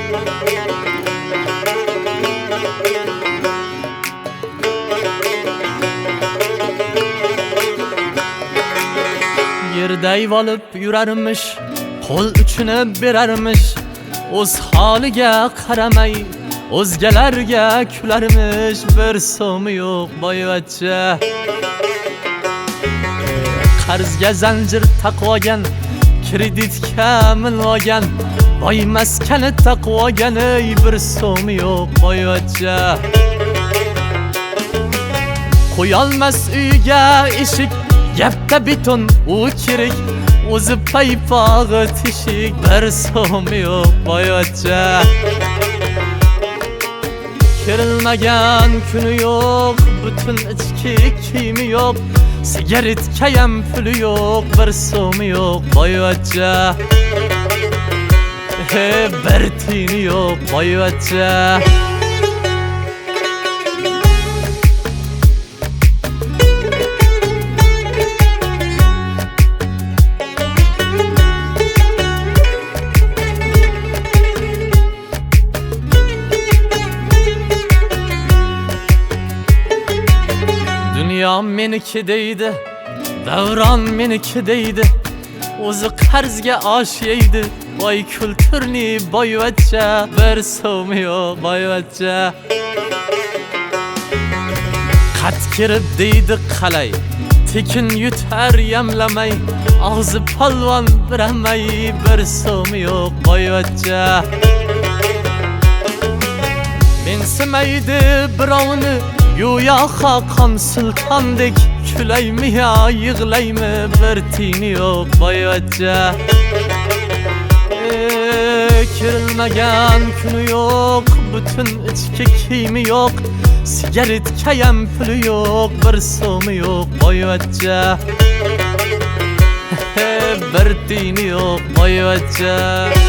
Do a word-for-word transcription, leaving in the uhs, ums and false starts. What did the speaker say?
Yerda ayvolib yurarmish, qo'l uchini berarmish, o'z holiga qaramay o'zgalarga kularmish. Bir so'mi yo'q boyvachcha, qarzga zanjir taqvogan, kreditga minlogan, boy maskani taqvogan. Ey bir so'mi yo'q boyvachcha, qo'yolmas uyga eshik, gapda beton u kerak, o'zi paypog'i teshik. Bir so'mi yo'q boyvachcha, kerilmagan kuni yo'q, butun ichki kiyimi yo'q, sigaretkayam puli yo'q. Bir so'mi yo'q boyvachcha, he bir tiyini yo'q boyvachcha. Dünya meniki deydi, davron meniki deydi, o'zi qarzga osh yeydi. Voy kulturni boyvachcha, bir so'mi yo'q boyvachcha. Qat kirib deydi qalay, tekin yutar yamlamay, og'zi polvon biramay. Bir so'mi yo'q boyvachcha, mensimaydi birovni, go'yo Xoqon sultondek, kulaymi yo yig'laymi? Bir tiyini yo'q boyvachcha, kirilmagan kuni yo'q, butun ichki kiyimi yo'q, sigaretkayam puli yo'q. Bir so'mi yo'q boyvachcha, bir tiyini yo'q boyvachcha.